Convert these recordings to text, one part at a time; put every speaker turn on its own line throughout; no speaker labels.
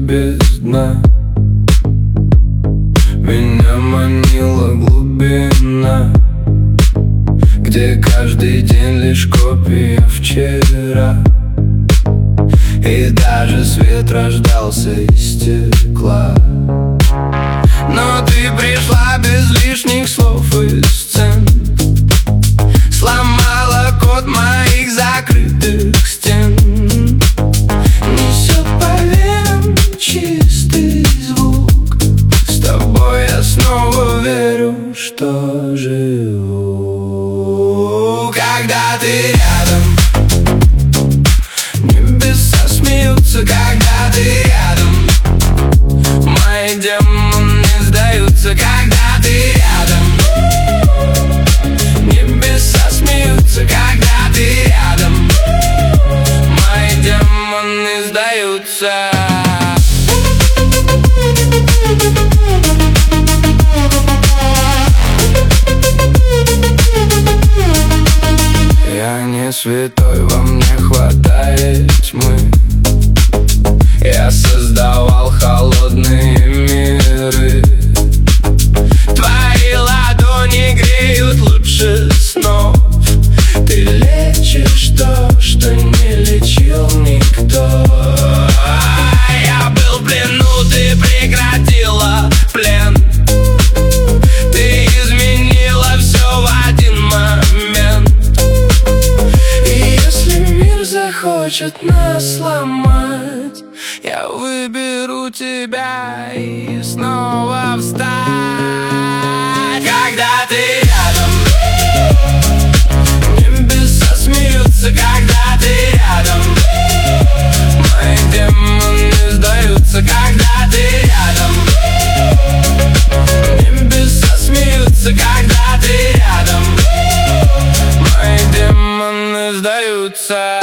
без дна. Меня манила глубина, где каждый день лишь копия вчера, и даже свет рождался из стекла. Но ты пришла без лишних слов и сцен, сломала код моих закрытых стен. Несет по венам чистый звук, с тобой я снова верю, что живу. Когда ты рядом, небеса смеются, когда ты рядом. Мои демоны сдаются, когда ты рядом. Небеса смеются, когда ты рядом. Мои демоны сдаются. Я не святой, во мне хватает тьмы. Я создавал холодные миры. Твои ладони греют лучше снов. Ты лечишь то, что не лечил никто. Я был в плену, ты прекратила плен. Ты изменила все в один момент. И если мир захочет нас сломать, я выберу тебя и снова встать. Когда ты рядом, небеса смеются, когда ты рядом. Мои демоны сдаются, когда ты рядом. Небеса смеются, когда ты рядом. Мои демоны сдаются.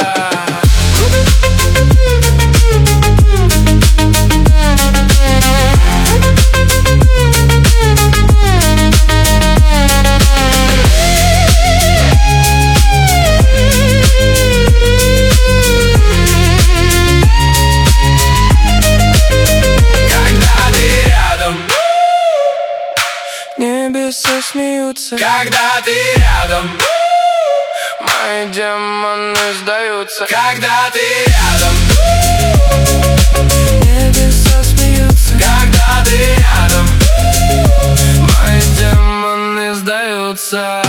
Небеса смеются, когда ты рядом. Мои демоны сдаются, когда ты рядом. Небеса смеются, когда ты рядом. Мои демоны сдаются.